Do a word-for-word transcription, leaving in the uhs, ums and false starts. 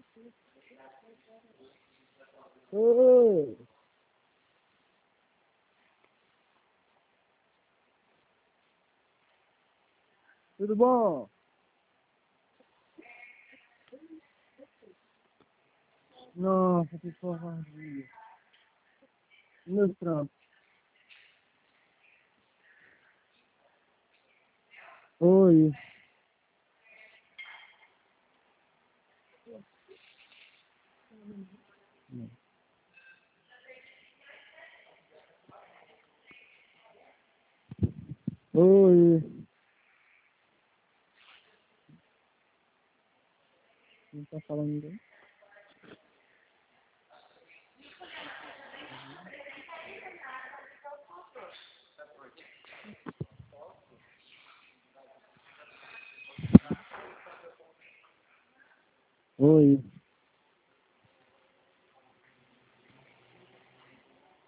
Oi, tudo bom? Nossa, que covardia. Meus trampos. Oi. Oi. Não tá falando ninguém? Oi.